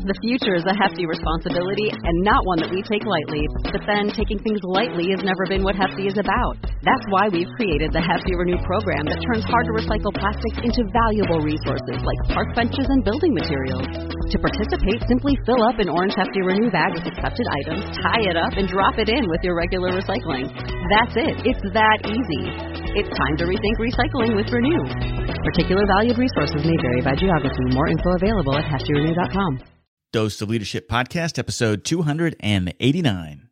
The future is a hefty responsibility and not one that we take lightly. But then taking things lightly has never been what Hefty is about. That's why we've created the Hefty Renew program that turns hard-to-recycle plastics into valuable resources like park benches and building materials. To participate, simply fill up an orange Hefty Renew bag with accepted items, tie it up, and drop it in with your regular recycling. That's it. It's that easy. It's time to rethink recycling with Renew. Particular valued resources may vary by geography. More info available at heftyrenew.com. Dose of Leadership Podcast, episode 289.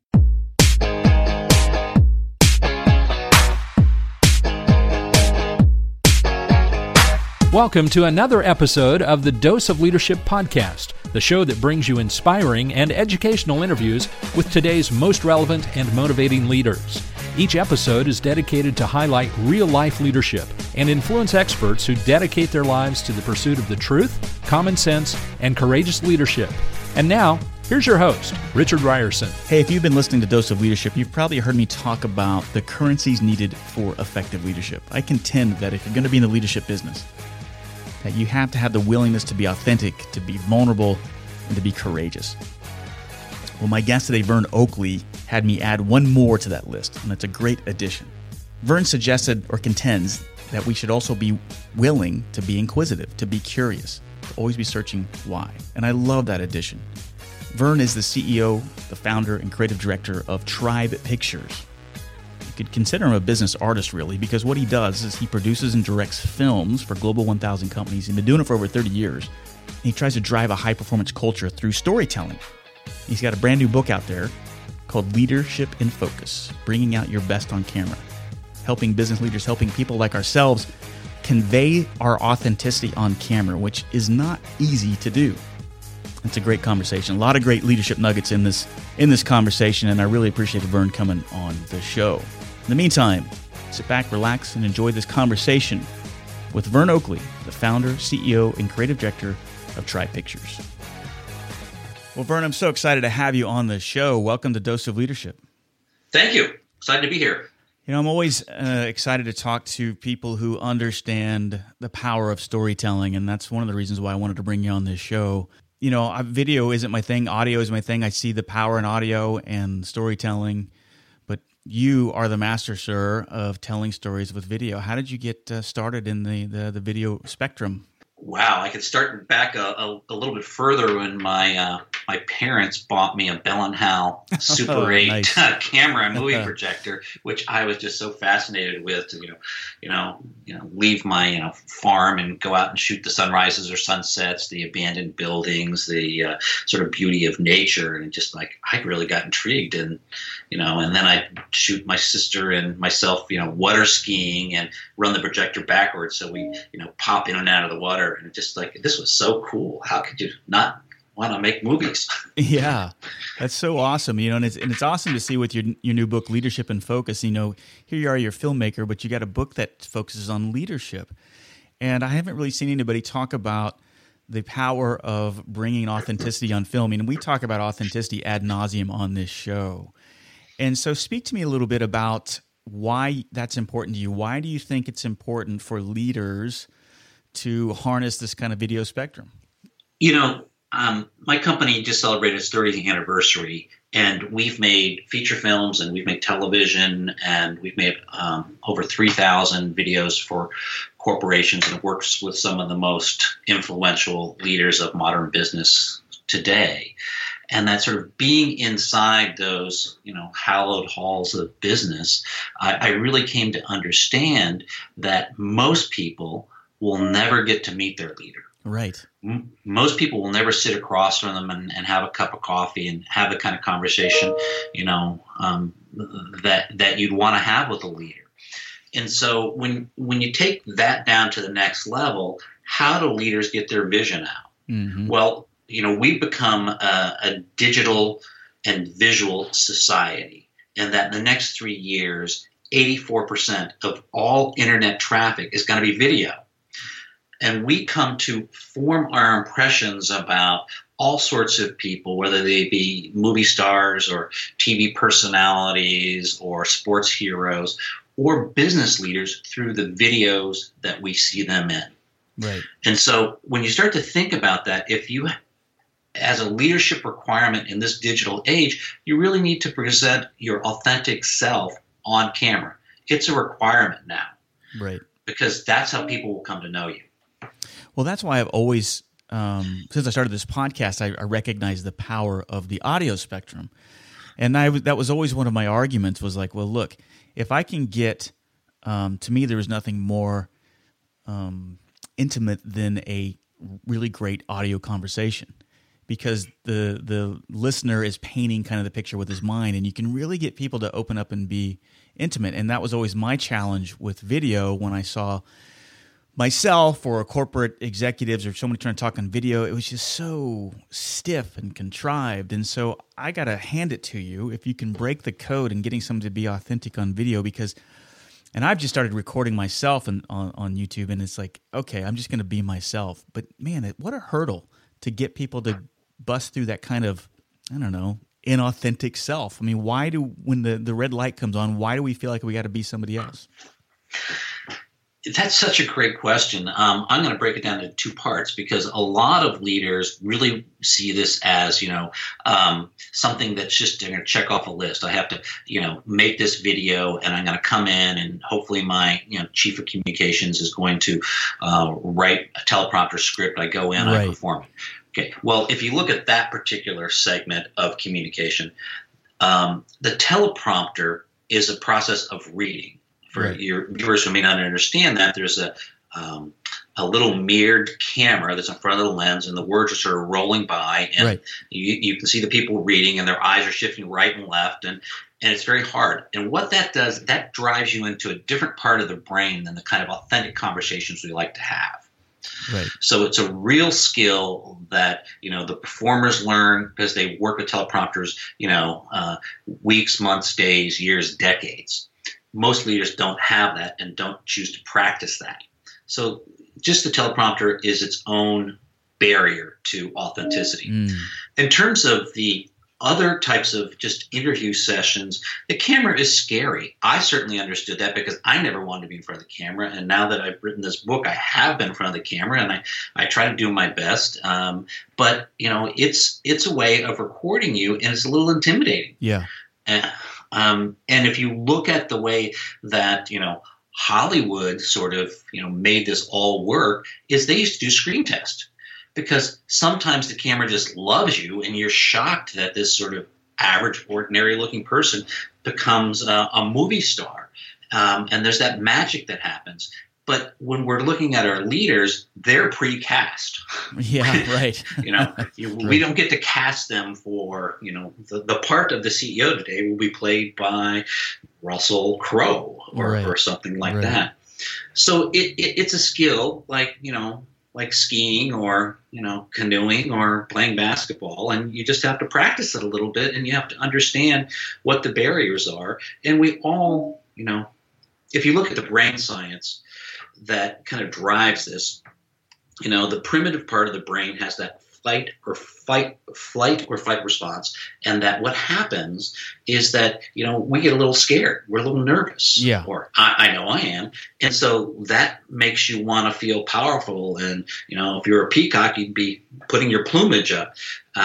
Welcome to another episode of the Dose of Leadership Podcast, the show that brings you inspiring and educational interviews with today's most relevant and motivating leaders. Each episode is dedicated to highlight real-life leadership and influence experts who dedicate their lives to the pursuit of the truth, common sense, and courageous leadership. And now, here's your host, Richard Ryerson. Hey, if you've been listening to Dose of Leadership, you've probably heard me talk about the currencies needed for effective leadership. I contend that if you're going to be in the leadership business, that you have to have the willingness to be authentic, to be vulnerable, and to be courageous. Well, my guest today, Vern Oakley, had me add one more to that list, and it's a great addition. Vern suggested or contends that we should also be willing to be inquisitive, to be curious, to always be searching why. And I love that addition. Vern is the CEO, the founder, and creative director of Tribe Pictures. You could consider him a business artist, really, because what he does is he produces and directs films for Global 1000 companies. He's been doing it for over 30 years. And he tries to drive a high-performance culture through storytelling. He's got a brand new book out there called Leadership in Focus, Bringing Out Your Best on Camera, helping business leaders, helping people like ourselves convey our authenticity on camera, which is not easy to do. It's a great conversation. A lot of great leadership nuggets in this conversation, and I really appreciate Vern coming on the show. In the meantime, sit back, relax, and enjoy this conversation with Vern Oakley, the founder, CEO, and creative director of Tribe Pictures. Well, Vern, I'm so excited to have you on the show. Welcome to Dose of Leadership. Thank you. Excited to be here. You know, I'm always excited to talk to people who understand the power of storytelling, and that's one of the reasons why I wanted to bring you on this show. You know, video isn't my thing. Audio is my thing. I see the power in audio and storytelling, but you are the master, sir, of telling stories with video. How did you get started in the video spectrum? Wow, I could start back a little bit further when my parents bought me a Bell & Howell Super 8 nice. Camera and movie projector, which I was just so fascinated with to leave my farm and go out and shoot the sunrises or sunsets, the abandoned buildings, the sort of beauty of nature, and just like I really got intrigued, and and then I'd shoot my sister and myself water skiing and run the projector backwards so we pop in and out of the water. And just like, this was so cool. How could you not want to make movies? Yeah, that's so awesome. And it's awesome to see with your new book, Leadership in Focus. Here you are, you're a filmmaker, but you got a book that focuses on leadership. And I haven't really seen anybody talk about the power of bringing authenticity on film. We talk about authenticity ad nauseum on this show. And so speak to me a little bit about why that's important to you. Why do you think it's important for leaders to harness this kind of video spectrum? My company just celebrated its 30th anniversary, and we've made feature films, and we've made television, and we've made over 3,000 videos for corporations, and it works with some of the most influential leaders of modern business today. And that sort of being inside those, hallowed halls of business, I really came to understand that most people will never get to meet their leader. Right. Most people will never sit across from them and have a cup of coffee and have the kind of conversation, that you'd want to have with a leader. And so when you take that down to the next level, how do leaders get their vision out? Mm-hmm. Well, we've become a digital and visual society, and that in the next 3 years, 84% of all internet traffic is going to be video. And we come to form our impressions about all sorts of people, whether they be movie stars or TV personalities or sports heroes or business leaders, through the videos that we see them in. Right. And so when you start to think about that, if you as a leadership requirement in this digital age, you really need to present your authentic self on camera. It's a requirement now. Right. Because that's how people will come to know you. Well, that's why I've always, since I started this podcast, I recognize the power of the audio spectrum. And that was always one of my arguments was like, well, look, if I can get, to me, there was nothing more intimate than a really great audio conversation, because the listener is painting kind of the picture with his mind, and you can really get people to open up and be intimate. And that was always my challenge with video when I saw myself or corporate executives or someone trying to talk on video. It was just so stiff and contrived. And so I got to hand it to you if you can break the code and getting someone to be authentic on video, because – and I've just started recording myself on YouTube, and it's like, okay, I'm just going to be myself. But man, what a hurdle to get people to bust through that kind of, I don't know, inauthentic self. I mean, when the red light comes on, why do we feel like we got to be somebody else? That's such a great question. I'm going to break it down into two parts, because a lot of leaders really see this as, something that's just going to check off a list. I have to, make this video, and I'm going to come in, and hopefully my, chief of communications is going to write a teleprompter script. I go in, I perform it. Okay. Well, if you look at that particular segment of communication, the teleprompter is a process of reading. For your viewers who may not understand that, there's a little mirrored camera that's in front of the lens, and the words are sort of rolling by, and you can see the people reading, and their eyes are shifting right and left, and it's very hard. And what that does, that drives you into a different part of the brain than the kind of authentic conversations we like to have. Right. So it's a real skill that, the performers learn because they work with teleprompters, weeks, months, days, years, decades. Most leaders don't have that and don't choose to practice that. So just the teleprompter is its own barrier to authenticity. In terms of the other types of just interview sessions, the camera is scary. I certainly understood that because I never wanted to be in front of the camera. And now that I've written this book, I have been in front of the camera, and I try to do my best. But, it's a way of recording you, and it's a little intimidating. Yeah. And if you look at the way that, Hollywood sort of, made this all work, is they used to do screen test, because sometimes the camera just loves you, and you're shocked that this sort of average, ordinary looking person becomes a movie star. And there's that magic that happens. But when we're looking at our leaders, they're pre-cast. Yeah, right. We don't get to cast them for, the part of the CEO today will be played by Russell Crowe or something like that. So it's a skill like skiing or, canoeing or playing basketball. And you just have to practice it a little bit, and you have to understand what the barriers are. And we all, if you look at the brain science that kind of drives this, the primitive part of the brain has that flight or fight response, and that what happens is that we get a little scared, we're a little nervous, or I know I am, and so that makes you want to feel powerful. And if you're a peacock, you'd be putting your plumage up,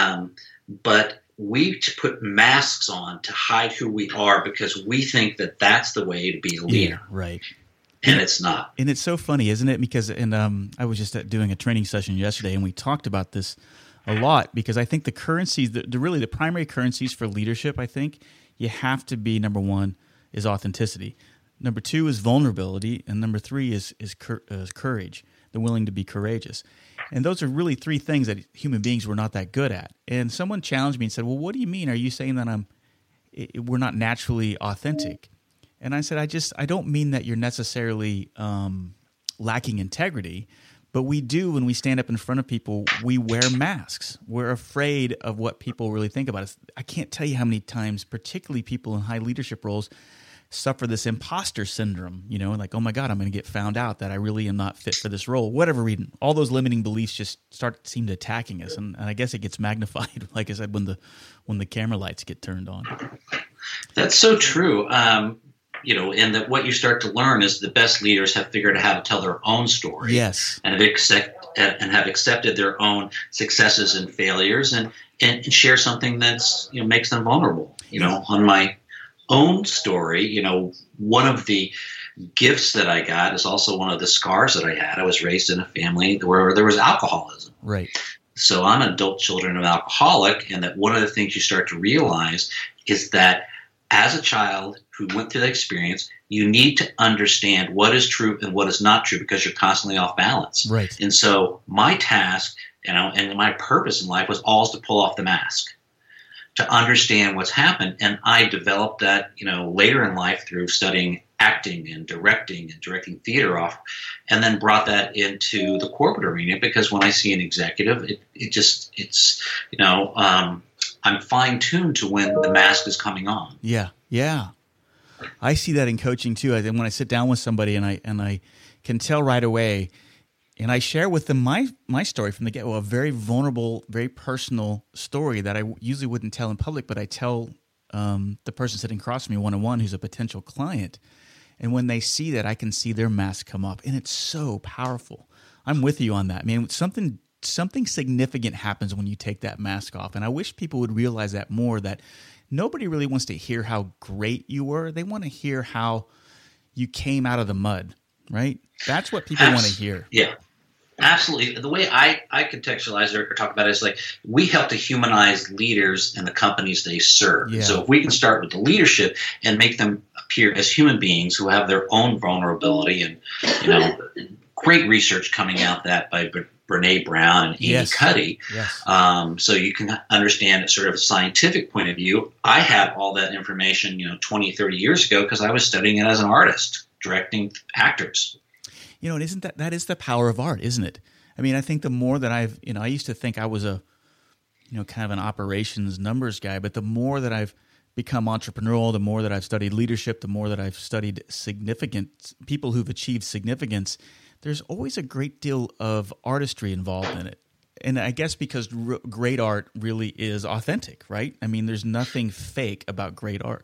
but we put masks on to hide who we are, because we think that that's the way to be a leader. Yeah, right. And it's not. And it's so funny, isn't it? Because I was just doing a training session yesterday, and we talked about this a lot, because I think the currencies, really the primary currencies for leadership, I think you have to be, number one, is authenticity. Number two is vulnerability. And number three is courage, the willing to be courageous. And those are really three things that human beings were not that good at. And someone challenged me and said, well, what do you mean? Are you saying that we're not naturally authentic? And I said, I don't mean that you're necessarily lacking integrity, but we do, when we stand up in front of people, we wear masks. We're afraid of what people really think about us. I can't tell you how many times, particularly people in high leadership roles, suffer this imposter syndrome, like, oh my God, I'm going to get found out that I really am not fit for this role. Whatever reason, all those limiting beliefs just seem to attacking us. And I guess it gets magnified, like I said, when the camera lights get turned on. That's so true. And that what you start to learn is the best leaders have figured out how to tell their own story. Yes. And have and have accepted their own successes and failures and share something that's, makes them vulnerable. On my own story, one of the gifts that I got is also one of the scars that I had. I was raised in a family where there was alcoholism. Right. So I'm an adult children of alcoholic, and that one of the things you start to realize is that as a child who went through that experience, you need to understand what is true and what is not true because you're constantly off balance. Right. And so my task, and my purpose in life was always to pull off the mask, to understand what's happened. And I developed that, later in life through studying acting and directing theater off, and then brought that into the corporate arena because when I see an executive, I'm fine-tuned to when the mask is coming on. Yeah. I see that in coaching too. When I sit down with somebody and I can tell right away, and I share with them my story from the get-go, a very vulnerable, very personal story that I usually wouldn't tell in public, but I tell the person sitting across from me one-on-one who's a potential client. And when they see that, I can see their mask come up, and it's so powerful. I'm with you on that, man. Something significant happens when you take that mask off, and I wish people would realize that more, that nobody really wants to hear how great you were. They want to hear how you came out of the mud, right? That's what people want to hear. Yeah, absolutely. The way I contextualize or talk about it is like we help to humanize leaders and the companies they serve. Yeah. So if we can start with the leadership and make them appear as human beings who have their own vulnerability, and great research coming out that by Brene Brown and Amy Cuddy. Yes. So you can understand it sort of a scientific point of view. I had all that information, 20, 30 years ago because I was studying it as an artist, directing actors. And isn't that is the power of art, isn't it? I mean, I think the more that I used to think I was a, kind of an operations numbers guy, but the more that I've become entrepreneurial, the more that I've studied leadership, the more that I've studied people who've achieved significance, there's always a great deal of artistry involved in it. And I guess because great art really is authentic, right? I mean, there's nothing fake about great art.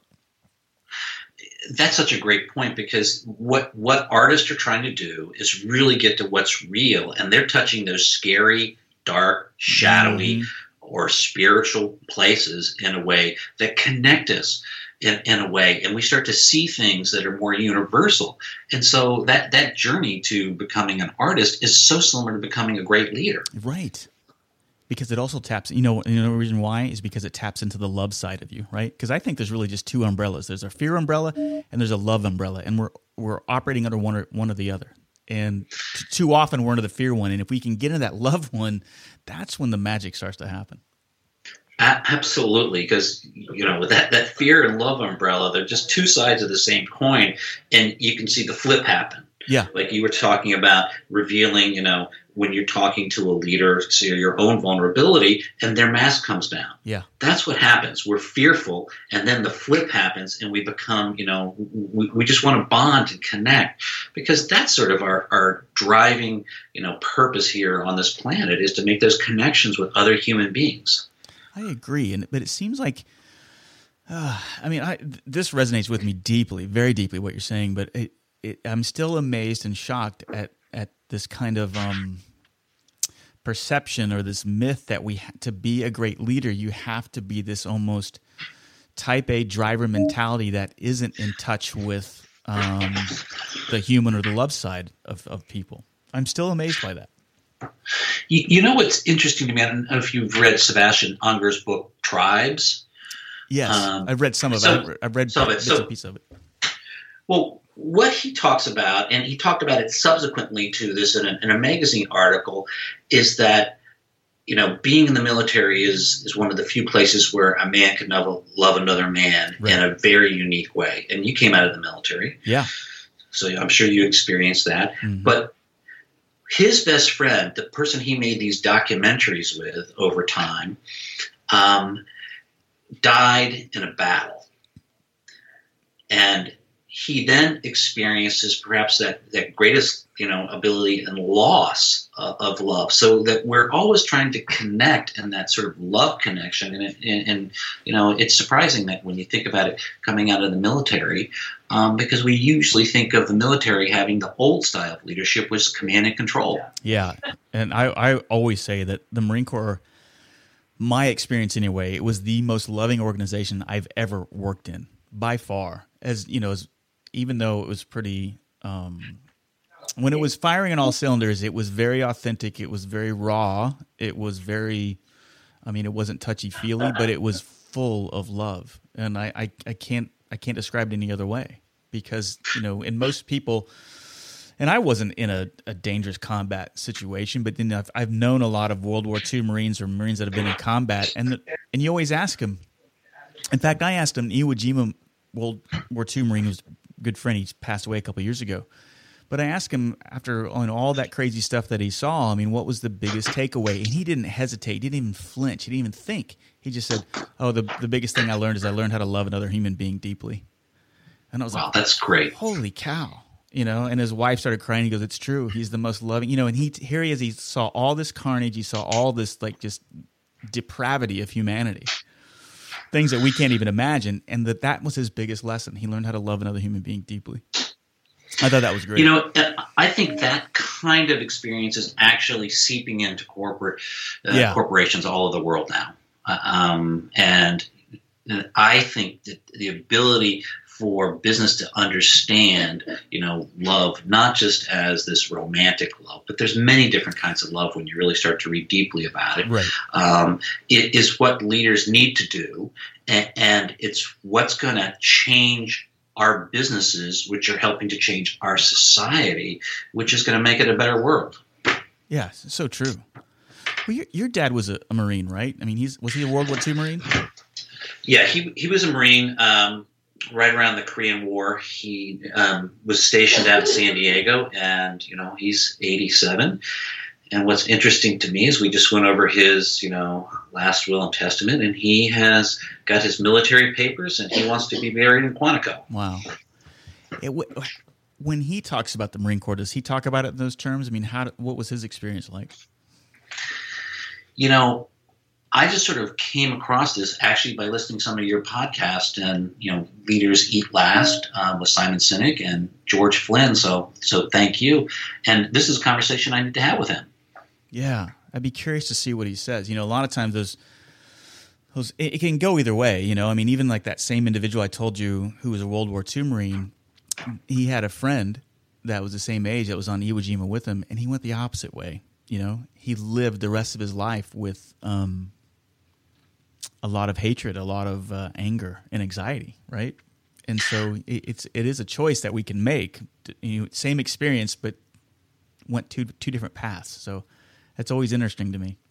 That's such a great point, because what artists are trying to do is really get to what's real, and they're touching those scary, dark, shadowy, or spiritual places in a way that connect us in a way, and we start to see things that are more universal. And so that journey to becoming an artist is so similar to becoming a great leader. Right. Because it also taps, the reason why is because it taps into the love side of you, right? Because I think there's really just two umbrellas. There's a fear umbrella and there's a love umbrella, and we're operating under one or the other. And too often we're under the fear one, and if we can get into that love one, that's when the magic starts to happen. Absolutely, because with that fear and love umbrella, they're just two sides of the same coin, and you can see the flip happen. Yeah, like you were talking about revealing, when you're talking to a leader, so your own vulnerability, and their mask comes down. Yeah, that's what happens. We're fearful, and then the flip happens, and we become, we just want to bond and connect, because that's sort of our driving, purpose here on this planet, is to make those connections with other human beings. I agree, but it seems like, this resonates with me deeply, very deeply, what you're saying. But I'm still amazed and shocked at this kind of perception or this myth that to be a great leader, you have to be this almost type A driver mentality that isn't in touch with the human or the love side of people. I'm still amazed by that. What's interesting to me, I don't know if you've read Sebastian Unger's book, Tribes. Yes, I've read some of it. I've read bits and pieces of it. Well, what he talks about, and he talked about it subsequently to this in a magazine article, is that, being in the military is one of the few places where a man can love another man in a very unique way. And you came out of the military. Yeah. So I'm sure you experienced that. Mm-hmm. But his best friend, the person he made these documentaries with over time, died in a battle. And he then experiences perhaps that greatest, ability and loss of love. So that we're always trying to connect in that sort of love connection. And it's surprising that when you think about it coming out of the military, because we usually think of the military having the old style of leadership was command and control. Yeah. And I always say that the Marine Corps, my experience anyway, it was the most loving organization I've ever worked in by far. Even though it was pretty, when it was firing on all cylinders, it was very authentic. It was very raw. It was very, it wasn't touchy-feely, but it was full of love. And I can't describe it any other way because, in most people, and I wasn't in a dangerous combat situation, but then I've known a lot of World War II Marines or Marines that have been in combat, and you always ask them. In fact, I asked him, Iwo Jima World War II Marine was good friend. He passed away a couple of years ago. But I asked him after on all that crazy stuff that he saw, what was the biggest takeaway? And he didn't hesitate. He didn't even flinch. He didn't even think. He just said, the biggest thing I learned is I learned how to love another human being deeply. And I was like, that's great. Holy cow. And his wife started crying. He goes, it's true. He's the most loving, and here he is. He saw all this carnage. He saw all this just depravity of humanity. Things that we can't even imagine, and that was his biggest lesson. He learned how to love another human being deeply. I thought that was great. I think that kind of experience is actually seeping into corporations all over the world now. And I think that the ability for business to understand, love, not just as this romantic love, but there's many different kinds of love when you really start to read deeply about it. Right. It is what leaders need to do, and it's what's going to change our businesses, which are helping to change our society, which is going to make it a better world. Yeah, so true. Well, your dad was a Marine, right? Was he a World War II Marine? Yeah, he was a Marine. Right around the Korean War, he was stationed out in San Diego, and he's 87. And what's interesting to me is we just went over his last will and testament, and he has got his military papers, and he wants to be buried in Quantico. Wow. When he talks about the Marine Corps, does he talk about it in those terms? What was his experience like? I just sort of came across this actually by listening to some of your podcast and, Leaders Eat Last with Simon Sinek and George Flynn. So thank you. And this is a conversation I need to have with him. Yeah. I'd be curious to see what he says. A lot of times those it can go either way. Even like that same individual I told you who was a World War II Marine, he had a friend that was the same age that was on Iwo Jima with him, and he went the opposite way. He lived the rest of his life with a lot of hatred, a lot of anger and anxiety, right? And so it is a choice that we can make. Same experience, but went two different paths. So that's always interesting to me.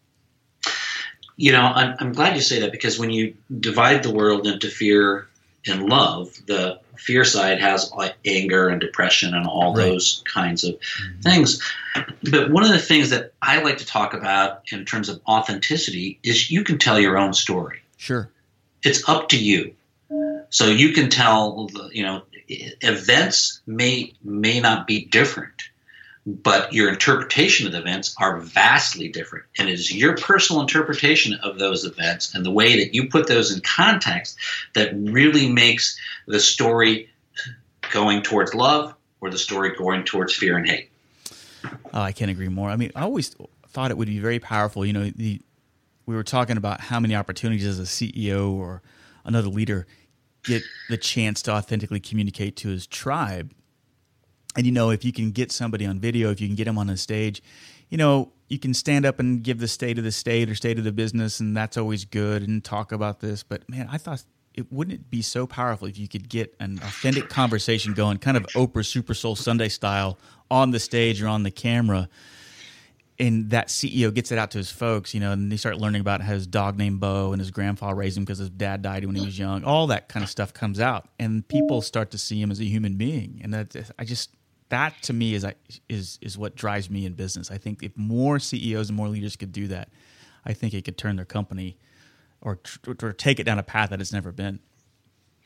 I'm glad you say that, because when you divide the world into fear and love, the fear side has like anger and depression and all those kinds of things. But one of the things that I like to talk about in terms of authenticity is you can tell your own story. Sure. It's up to you. So you can tell, events may not be different, but your interpretation of the events are vastly different. And it is your personal interpretation of those events and the way that you put those in context that really makes the story going towards love or the story going towards fear and hate. Oh, I can't agree more. I always thought it would be very powerful. We were talking about how many opportunities as a CEO or another leader get the chance to authentically communicate to his tribe. And, if you can get somebody on video, if you can get them on a stage, you can stand up and give the state of the state or state of the business, and that's always good, and talk about this. But, man, I thought wouldn't it be so powerful if you could get an authentic conversation going, kind of Oprah Super Soul Sunday style, on the stage or on the camera, and that CEO gets it out to his folks, and they start learning about how his dog named Bo and his grandfather raised him because his dad died when he was young. All that kind of stuff comes out, and people start to see him as a human being. And that to me is what drives me in business. I think if more CEOs and more leaders could do that, I think it could turn their company or take it down a path that it's never been.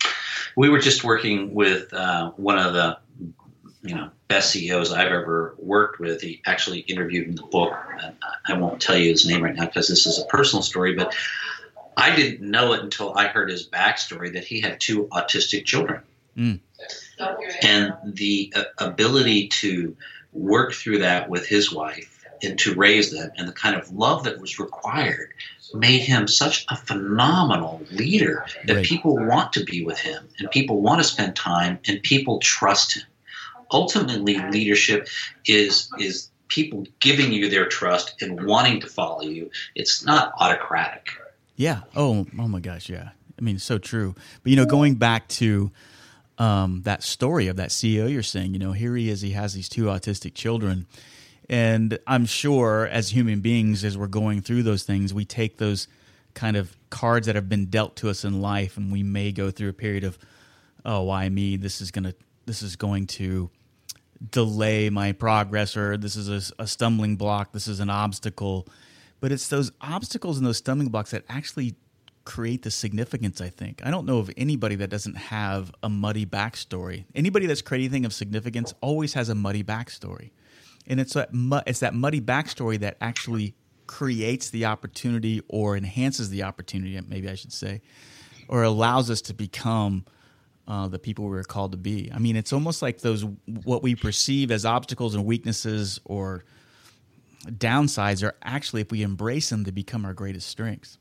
We were just working with one of the best CEOs I've ever worked with. He actually interviewed in the book. I won't tell you his name right now because this is a personal story, but I didn't know it until I heard his backstory that he had 2 autistic children. Mm. And the ability to work through that with his wife and to raise them and the kind of love that was required made him such a phenomenal leader that people want to be with him and people want to spend time and people trust him. Ultimately, leadership is people giving you their trust and wanting to follow you. It's not autocratic. Yeah. Oh my gosh. Yeah. I mean, so true. But, going back to that story of that CEO you're saying, here he is, he has these 2 autistic children. And I'm sure as human beings, as we're going through those things, we take those kind of cards that have been dealt to us in life, and we may go through a period of, oh, why me? This is going to delay my progress, or this is a stumbling block. This is an obstacle. But it's those obstacles and those stumbling blocks that actually create the significance, I think. I don't know of anybody that doesn't have a muddy backstory. Anybody that's created anything of significance always has a muddy backstory. And it's that muddy backstory that actually creates the opportunity or enhances the opportunity, maybe I should say, or allows us to become the people we were called to be. I mean, it's almost like those what we perceive as obstacles and weaknesses or downsides are actually, if we embrace them, to become our greatest strengths.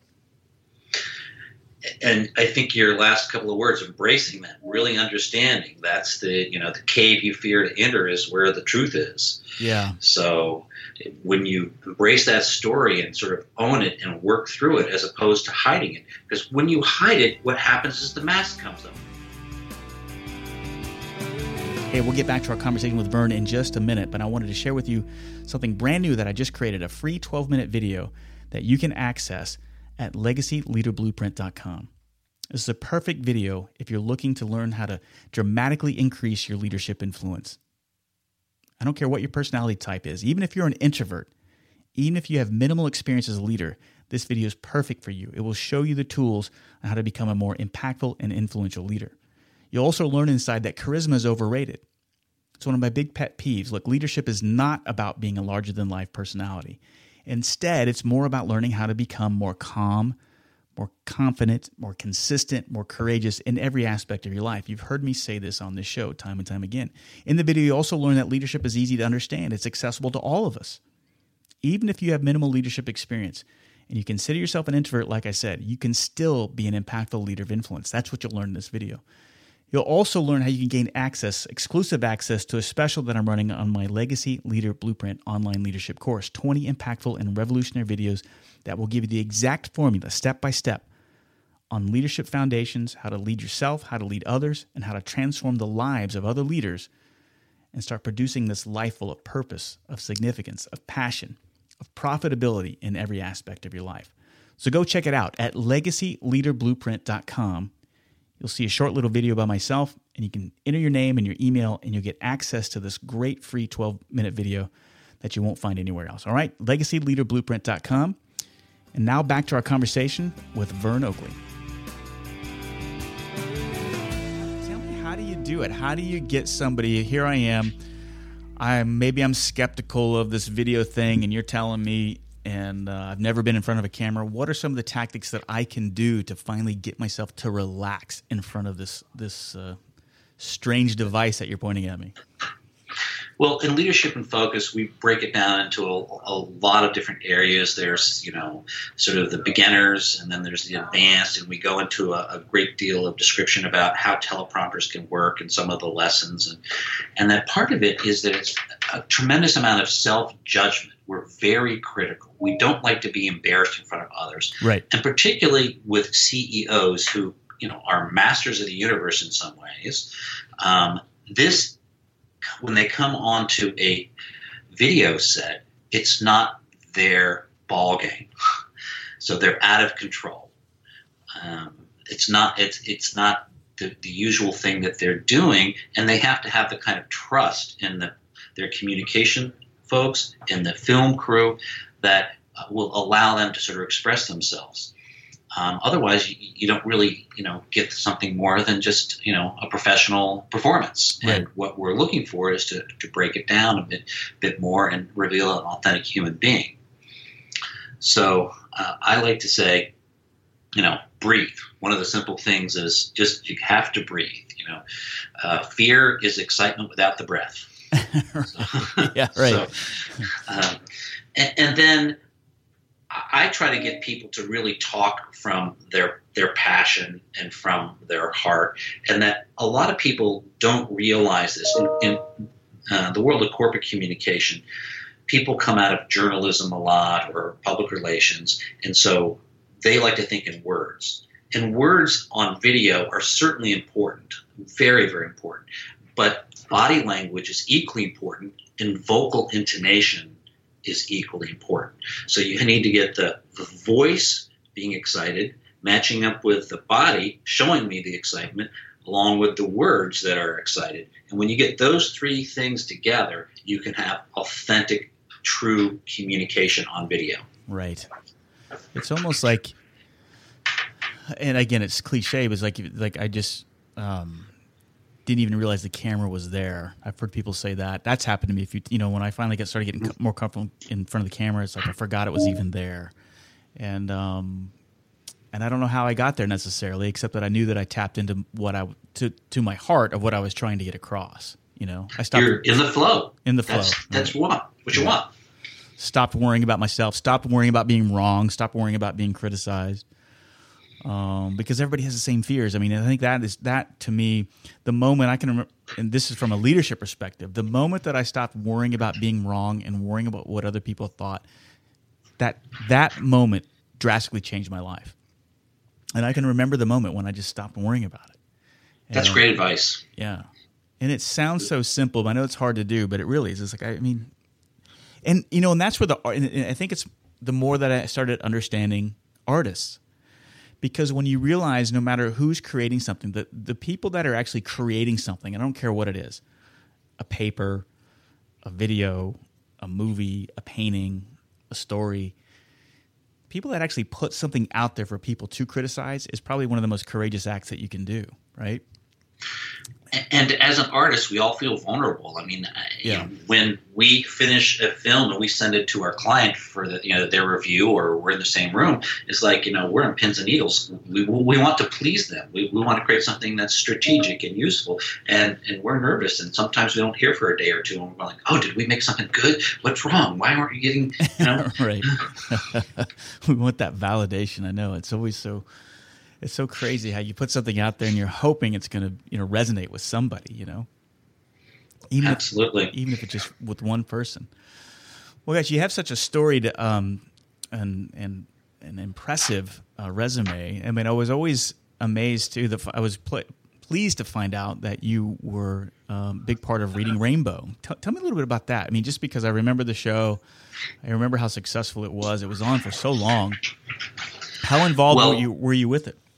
And I think your last couple of words, embracing that, really understanding, that's the cave you fear to enter is where the truth is. Yeah. So when you embrace that story and sort of own it and work through it as opposed to hiding it, because when you hide it, what happens is the mask comes up. Hey, we'll get back to our conversation with Vern in just a minute, but I wanted to share with you something brand new that I just created, a free 12-minute video that you can access at legacyleaderblueprint.com. This is a perfect video if you're looking to learn how to dramatically increase your leadership influence. I don't care what your personality type is. Even if you're an introvert, even if you have minimal experience as a leader, this video is perfect for you. It will show you the tools on how to become a more impactful and influential leader. You'll also learn inside that charisma is overrated. It's one of my big pet peeves. Look, leadership is not about being a larger-than-life personality. Instead, it's more about learning how to become more calm, more confident, more consistent, more courageous in every aspect of your life. You've heard me say this on this show time and time again. In the video, you also learn that leadership is easy to understand. It's accessible to all of us. Even if you have minimal leadership experience and you consider yourself an introvert, like I said, you can still be an impactful leader of influence. That's what you'll learn in this video. You'll also learn how you can gain exclusive access to a special that I'm running on my Legacy Leader Blueprint online leadership course, 20 impactful and revolutionary videos that will give you the exact formula, step by step, on leadership foundations, how to lead yourself, how to lead others, and how to transform the lives of other leaders and start producing this life full of purpose, of significance, of passion, of profitability in every aspect of your life. So go check it out at legacyleaderblueprint.com. You'll see a short little video by myself, and you can enter your name and your email, and you'll get access to this great free 12-minute video that you won't find anywhere else. All right, legacyleaderblueprint.com. And now back to our conversation with Vern Oakley. Tell me, how do you do it? How do you get somebody? Here I am. Maybe I'm skeptical of this video thing, and you're telling me, and I've never been in front of a camera. What are some of the tactics that I can do to finally get myself to relax in front of this strange device that you're pointing at me? Well, in Leadership and Focus, we break it down into a lot of different areas. There's, sort of the beginners, and then there's the advanced, and we go into a great deal of description about how teleprompters can work and some of the lessons. And that part of it is that it's a tremendous amount of self-judgment. We're very critical. We don't like to be embarrassed in front of others. Right. And particularly with CEOs who, are masters of the universe in some ways, when they come onto a video set, it's not their ball game. So they're out of control. It's not the usual thing that they're doing, and they have to have the kind of trust in their communication folks and the film crew that will allow them to sort of express themselves. Otherwise, you don't really, get something more than just, a professional performance. Right. And what we're looking for is to break it down a bit more and reveal an authentic human being. So I like to say, breathe. One of the simple things is just you have to breathe. Fear is excitement without the breath. Yeah, right. So, and then I try to get people to really talk from their passion and from their heart, and that a lot of people don't realize this. In the world of corporate communication, people come out of journalism a lot or public relations, and so they like to think in words. And words on video are certainly important, very, very important. But body language is equally important, and vocal intonation is equally important. So you need to get the voice being excited, matching up with the body, showing me the excitement, along with the words that are excited. And when you get those three things together, you can have authentic, true communication on video. Right. It's almost like, and again, it's cliche, but it's like I just didn't even realize the camera was there. I've heard people say that. That's happened to me. When I finally started getting more comfortable in front of the camera, it's like I forgot it was even there. And I don't know how I got there necessarily, except that I knew that I tapped into to my heart of what I was trying to get across. I stopped. You're in the flow. In the flow. That's what you want. Stopped worrying about myself. Stopped worrying about being wrong. Stopped worrying about being criticized. Because everybody has the same fears. I mean, I think that to me, the moment I can remember, and this is from a leadership perspective, the moment that I stopped worrying about being wrong and worrying about what other people thought, that moment drastically changed my life. And I can remember the moment when I just stopped worrying about it. That's great advice. Yeah. And it sounds so simple, but I know it's hard to do, but it really is. It's like, and that's where and I think it's the more that I started understanding artists. Because when you realize no matter who's creating something, the people that are actually creating something, I don't care what it is, a paper, a video, a movie, a painting, a story, people that actually put something out there for people to criticize is probably one of the most courageous acts that you can do, right? And as an artist, we all feel vulnerable. I mean, when we finish a film and we send it to our client for their review, or we're in the same room, it's like we're on pins and needles. We want to please them. We want to create something that's strategic and useful, and we're nervous. And sometimes we don't hear for a day or two, and we're like, "Oh, did we make something good? What's wrong? Why aren't you getting?" Right. We want that validation. I know it's always so. It's so crazy how you put something out there and you're hoping it's going to, resonate with somebody, Absolutely. Even if it's just with one person. Well, guys, you have such a storied an impressive resume. I mean, I was always amazed too. I was pleased to find out that you were a big part of Reading Rainbow. Tell me a little bit about that. I mean, just because I remember the show, I remember how successful it was. It was on for so long. How involved were you with it?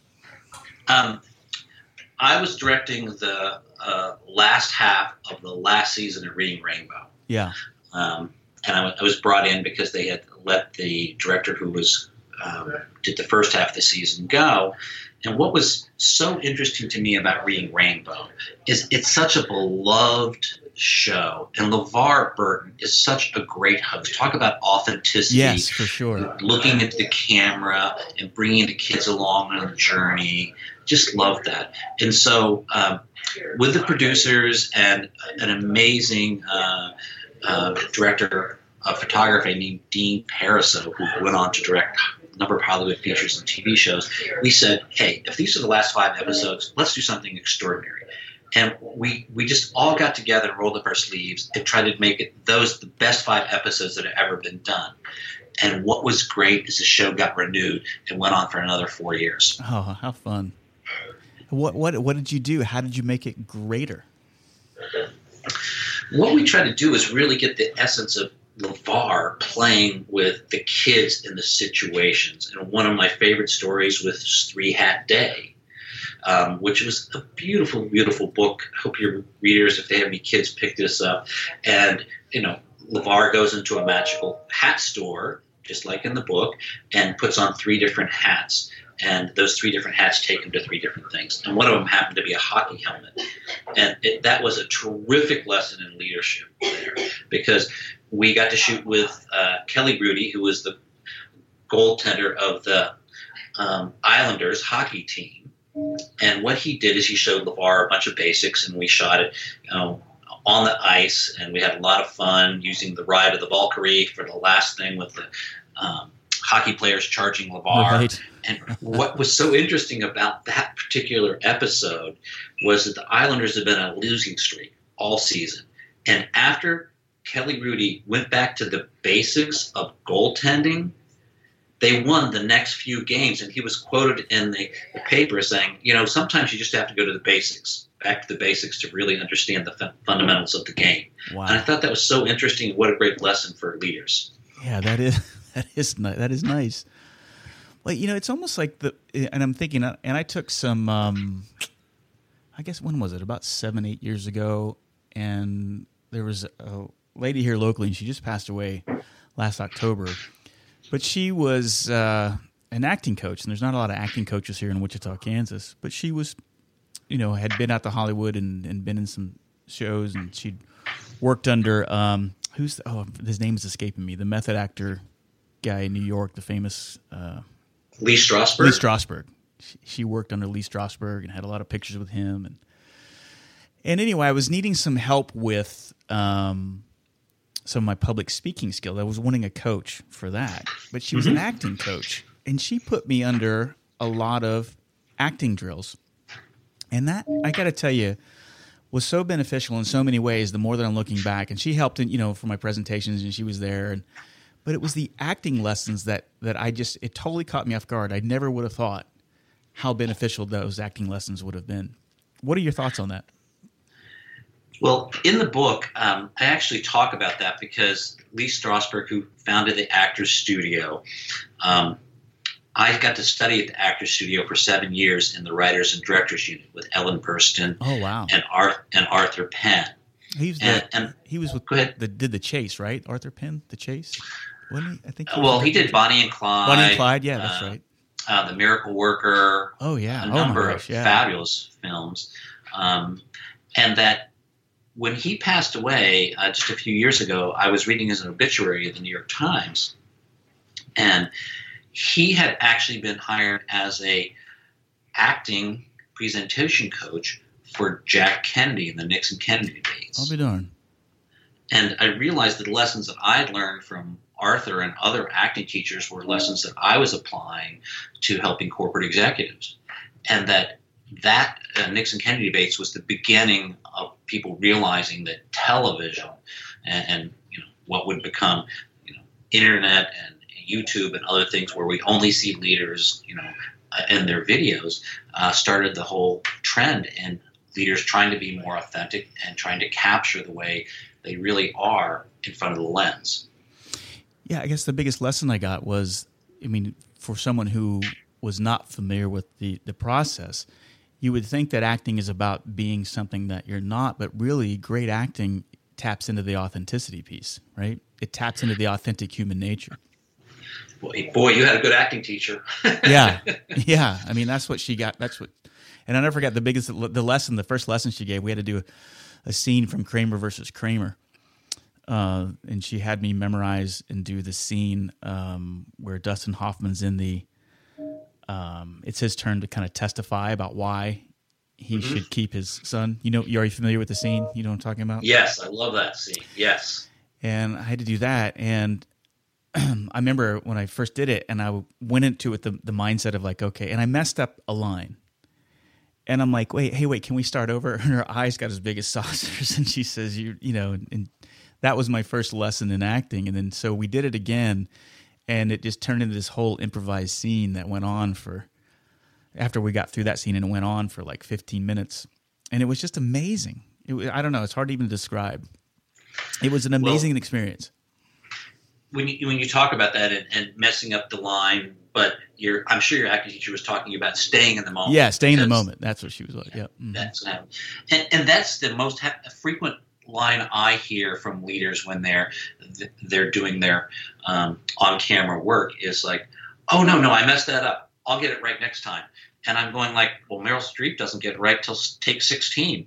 I was directing the last half of the last season of Reading Rainbow. Yeah. And I was brought in because they had let the director who was did the first half of the season go. And what was so interesting to me about Reading Rainbow is it's such a beloved show, and LeVar Burton is such a great host. Talk about authenticity. Yes, for sure. Looking at the camera and bringing the kids along on a journey. Just love that. And so with the producers and an amazing director of photography named Dean Pariseau, who went on to direct a number of Hollywood features and TV shows, we said, hey, if these are the last 5 episodes, let's do something extraordinary. And we just all got together and rolled up our sleeves and tried to make it the best 5 episodes that have ever been done. And what was great is the show got renewed and went on for another 4 years. Oh, how fun. What did you do? How did you make it greater? What we try to do is really get the essence of LeVar playing with the kids in the situations. And one of my favorite stories was Three Hat Day, which was a beautiful, beautiful book. I hope your readers, if they have any kids, pick this up. And, LeVar goes into a magical hat store, just like in the book, and puts on 3 different hats. and those 3 different hats take him to 3 different things. And one of them happened to be a hockey helmet. And that was a terrific lesson in leadership there, because we got to shoot with Kelly Hrudey, who was the goaltender of the Islanders hockey team. And what he did is he showed LeVar a bunch of basics, and we shot it on the ice, and we had a lot of fun using the ride of the Valkyrie for the last thing with the hockey players charging LeVar. Right. And what was so interesting about that particular episode was that the Islanders had been on a losing streak all season. And after Kelly Hrudey went back to the basics of goaltending, they won the next few games. And he was quoted in the paper saying, sometimes you just have to go to the basics, back to the basics to really understand the fundamentals of the game. Wow. And I thought that was so interesting. What a great lesson for leaders. Yeah, that is nice. Well, it's almost like and I'm thinking, and I took some, I guess, when was it? About 7-8 years ago. And there was a lady here locally, and she just passed away last October. But she was an acting coach, and there's not a lot of acting coaches here in Wichita, Kansas. But she was, had been out to Hollywood and been in some shows, and she'd worked under, his name is escaping me, the method actor guy in New York, the famous... Lee Strasberg? Lee Strasberg. She worked under Lee Strasberg and had a lot of pictures with him. And anyway, I was needing some help with some of my public speaking skills. I was wanting a coach for that. But she was an acting coach. And she put me under a lot of acting drills. And that, I got to tell you, was so beneficial in so many ways the more that I'm looking back. And she helped for my presentations, and she was there. But it was the acting lessons that it totally caught me off guard. I never would have thought how beneficial those acting lessons would have been. What are your thoughts on that? Well, in the book, I actually talk about that because Lee Strasberg, who founded the Actors Studio, I got to study at the Actors Studio for 7 years in the Writers and Directors Unit with Ellen Burstyn and Arthur Penn. He was with did The Chase, right? Arthur Penn, The Chase? Wasn't he? I think. He did Bonnie and Clyde. Bonnie and Clyde, yeah, that's right. The Miracle Worker. Oh yeah, a number of fabulous films, and that when he passed away just a few years ago, I was reading his obituary in the New York Times, and he had actually been hired as a acting presentation coach for Jack Kennedy in the Nixon-Kennedy debates. I'll be darned. And I realized that the lessons that I had learned from Arthur and other acting teachers were lessons that I was applying to helping corporate executives. And that Nixon-Kennedy debates was the beginning of people realizing that television and what would become internet and YouTube and other things where we only see leaders in their videos started the whole trend in leaders trying to be more authentic and trying to capture the way they really are in front of the lens. Yeah, I guess the biggest lesson I got was, for someone who was not familiar with the process, you would think that acting is about being something that you're not, but really great acting taps into the authenticity piece, right? It taps into the authentic human nature. Boy, you had a good acting teacher. Yeah. That's what she got. And I never forget the first lesson she gave. We had to do a scene from Kramer versus Kramer. And she had me memorize and do the scene where Dustin Hoffman's in it's his turn to kind of testify about why he should keep his son. Are you familiar with the scene? You know what I'm talking about? Yes, I love that scene. Yes. And I had to do that. And I remember when I first did it, and I went into it the mindset of like, okay, and I messed up a line. And I'm like, wait, can we start over? And her eyes got as big as saucers, and she says, and that was my first lesson in acting. And then so we did it again, and it just turned into this whole improvised scene that went on after we got through that scene, and it went on for like 15 minutes. And it was just amazing. I don't know, it's hard to even describe. It was an amazing experience. When you talk about that and messing up the line, but I'm sure your acting teacher was talking about staying in the moment. Yeah, staying in the moment. That's what she was like. Yeah, that's what happened. And that's the most frequent line I hear from leaders when they're doing their on-camera work is like, "Oh no, I messed that up. I'll get it right next time. And I'm going like, well, Meryl Streep doesn't get it right till take 16.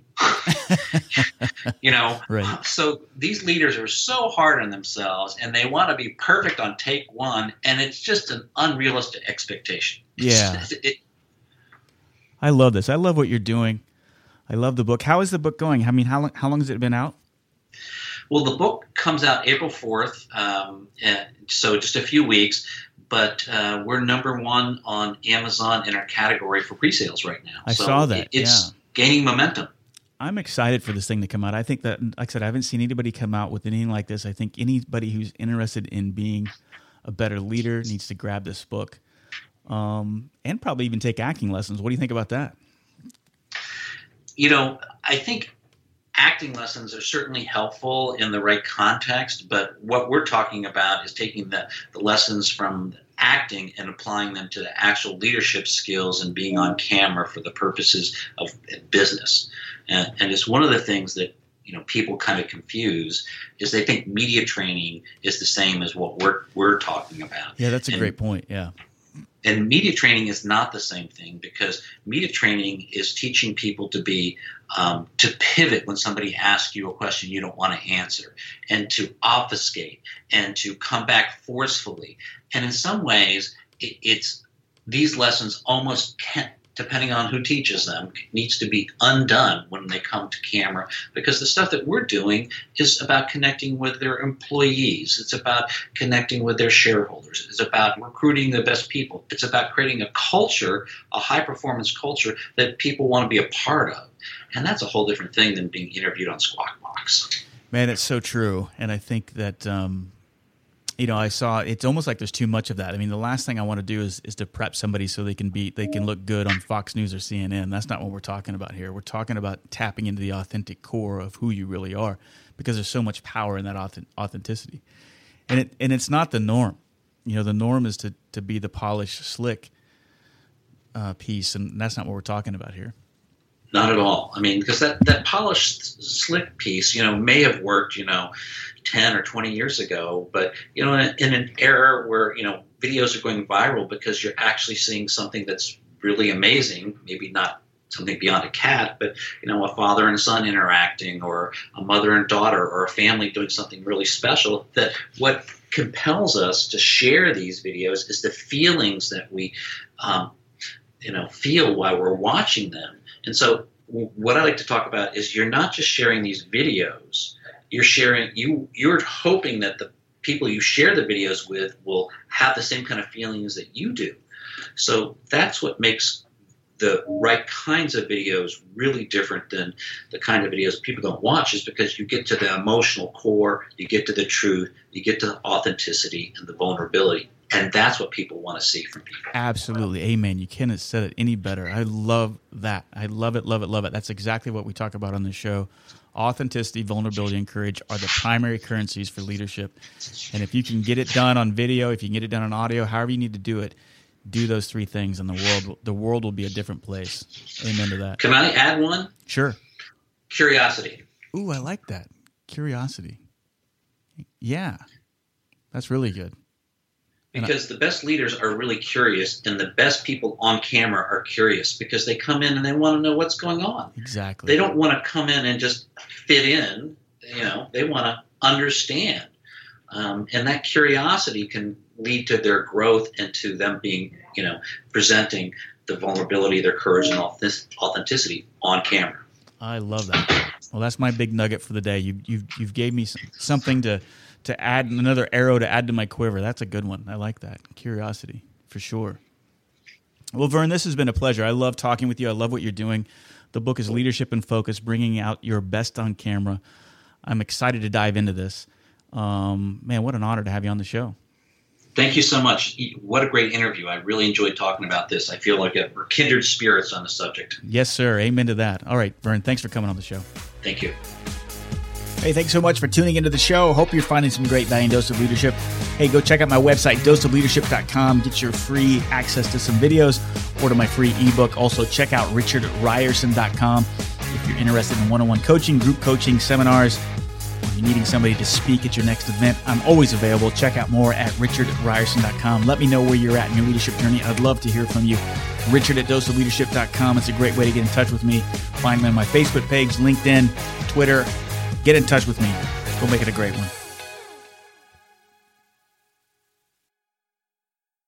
Right. So these leaders are so hard on themselves, and they want to be perfect on take one, and it's just an unrealistic expectation. Yeah. I love this. I love what you're doing. I love the book. How is the book going? I mean, how long has it been out? Well, the book comes out April 4th, so just a few weeks. But we're number one on Amazon in our category for pre-sales right now. I saw that. It's gaining momentum. I'm excited for this thing to come out. I think that, like I said, I haven't seen anybody come out with anything like this. I think anybody who's interested in being a better leader needs to grab this book, and probably even take acting lessons. What do you think about that? I think acting lessons are certainly helpful in the right context, but what we're talking about is taking the lessons from acting and applying them to the actual leadership skills and being on camera for the purposes of business. And it's one of the things that people kind of confuse is they think media training is the same as what we're talking about. Yeah, that's a great point. Yeah. And media training is not the same thing, because media training is teaching people to be to pivot when somebody asks you a question you don't want to answer, and to obfuscate, and to come back forcefully. And in some ways, it's these lessons almost can't, depending on who teaches them, needs to be undone when they come to camera, because the stuff that we're doing is about connecting with their employees. It's about connecting with their shareholders. It's about recruiting the best people. It's about creating a culture, a high-performance culture that people want to be a part of. And that's a whole different thing than being interviewed on Squawk Box. Man, it's so true. And I think that I saw it's almost like there's too much of that. I mean, the last thing I want to do is to prep somebody so they can look good on Fox News or CNN. That's not what we're talking about here. We're talking about tapping into the authentic core of who you really are, because there's so much power in that authenticity. And it's not the norm. The norm is to be the polished, slick piece, and that's not what we're talking about here. Not at all. I mean, because that polished, slick piece, may have worked, 10 or 20 years ago, but, in an era where, videos are going viral because you're actually seeing something that's really amazing, maybe not something beyond a cat, but, a father and son interacting, or a mother and daughter, or a family doing something really special, that what compels us to share these videos is the feelings that we, feel while we're watching them. And so what I like to talk about is you're not just sharing these videos. You're hoping that the people you share the videos with will have the same kind of feelings that you do. So that's what makes the right kinds of videos really different than the kind of videos people don't watch, is because you get to the emotional core, you get to the truth, you get to the authenticity and the vulnerability. And that's what people want to see from people. Absolutely. Amen. You couldn't have said it any better. I love that. I love it, love it, love it. That's exactly what we talk about on the show. Authenticity, vulnerability, and courage are the primary currencies for leadership. And if you can get it done on video, if you can get it done on audio, however you need to do it, do those three things, and the world will be a different place. Amen to that. Can I add one? Sure. Curiosity. Ooh, I like that. Curiosity. Yeah. That's really good. Because the best leaders are really curious, and the best people on camera are curious, because they come in and they want to know what's going on. Exactly. They don't want to come in and just fit in. They want to understand. And that curiosity can lead to their growth and to them being, presenting the vulnerability, their courage, and authenticity on camera. I love that. Well, that's my big nugget for the day. You've gave me something to add, another arrow to add to my quiver. That's a good one. I like that. Curiosity, for sure. Well, Vern, this has been a pleasure. I love talking with you. I love what you're doing. The book is Leadership in Focus, bringing out your best on camera. I'm excited to dive into this. Man, what an honor to have you on the show. Thank you so much. What a great interview. I really enjoyed talking about this. I feel like we're kindred spirits on the subject. Yes, sir. Amen to that. All right, Vern, thanks for coming on the show. Thank you. Hey, thanks so much for tuning into the show. Hope you're finding some great value in Dose of Leadership. Hey, go check out my website, doseofleadership.com. Get your free access to some videos, order my free ebook. Also, check out richardryerson.com if you're interested in one-on-one coaching, group coaching, seminars. you're needing somebody to speak at your next event, I'm always available. Check out more at richardryerson.com. Let me know where you're at in your leadership journey. I'd love to hear from you. Richard@doseofleadership.com. It's a great way to get in touch with me. Find me on my Facebook page, LinkedIn, Twitter. Get in touch with me. Go make it a great one.